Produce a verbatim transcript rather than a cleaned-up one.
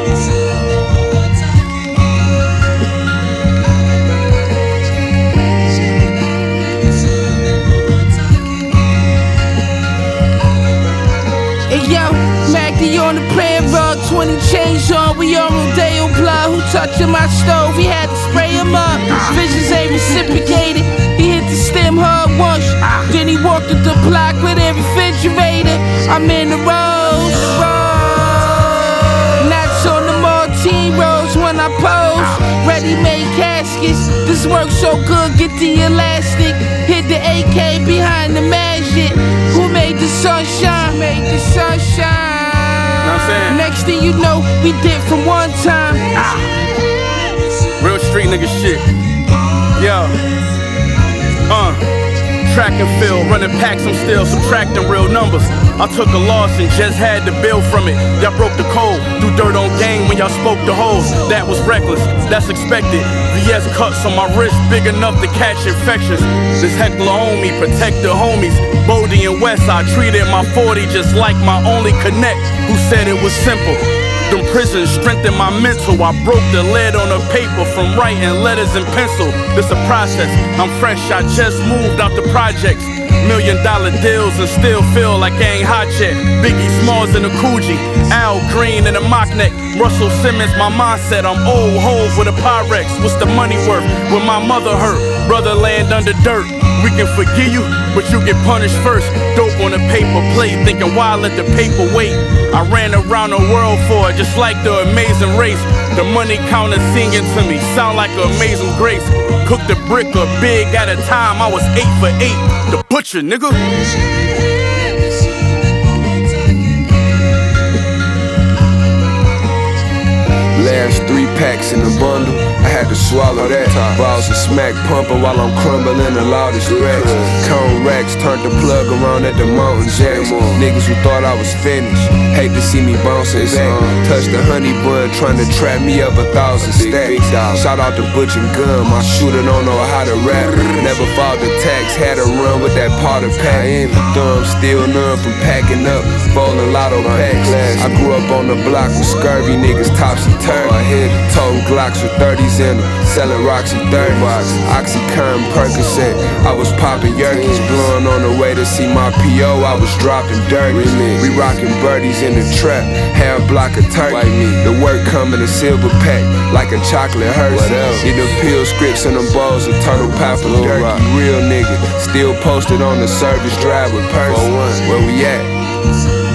Hey yo, Magdy on the prayer rug, twenty chains on, we on Rodeo blood. Who touching my stove? He had to spray him up. Visions ain't reciprocated. He hit the stem hard once, then he walked up the block with a refrigerator. I'm in the rose, knots on the Martine Rose when I pose. Ready-made caskets, this works so good, get the elastic. Hit the A K behind the magic. Who made the sunshine? Made the sunshine. Know what I'm saying? Next thing you know, we did from one time. Ah. Real street nigga shit. Yo. Uh. Track and field, running packs, I'm still subtracting real numbers. I took a loss and just had to build from it. Y'all broke the code, threw dirt on gang when y'all spoke the hoes. That was reckless, that's expected. V S cuts on my wrist, big enough to catch infections. This heckler on me, protect the homies. Bodie and West, I treated my forty just like my only connect, who said it was simple. Them prisons strengthened my mental. I broke the lid on the paper from writing letters in pencil. This a process, I'm fresh, I just moved out the projects. Million dollar deals and still feel like I ain't hot yet. Biggie Smalls in a Coogee, Al Green in a mock neck. Russell Simmons, my mindset, I'm old Hove with a Pyrex. What's the money worth when my mother hurt? Brother land under dirt. We can forgive you, but you get punished first. Dope on a paper plate, thinking why let the paper wait? I ran around the world for it, just like the Amazing Race. The money counter singing to me, sound like an Amazing Grace. Cooked a brick up big at a time, I was eight for eight. The butcher, nigga. Last three packs in the bundle, I had to swallow that. Balls of smack pumping while I'm crumbling the loudest racks. Cone racks, turned the plug around at the mountain jacks. Niggas who thought I was finished, hate to see me bouncing back. Touched the honey bun, trying to trap me up a thousand stacks. Shout out to Butch and Gun, my shooter don't know how to rap. Never fought the tax, had to run with that Potter pack. Thumb still numb from packing up, folding lotto packs. I grew up on the block with scurvy niggas, topsy-turvy. I hit toting Glocks with thirties in them, selling Roxy thirty box, Oxycontin, Percocet. I was popping yerkes, blowing on the way to see my P O. I was dropping dirty. We rocking birdies in the trap, half block of turkey. The work come in a turbo pack, like a chocolate Hershey. Either pill scripts and them balls of turtle pepper dirty. Real nigga, still posted on the service drive with Percy. Where we at?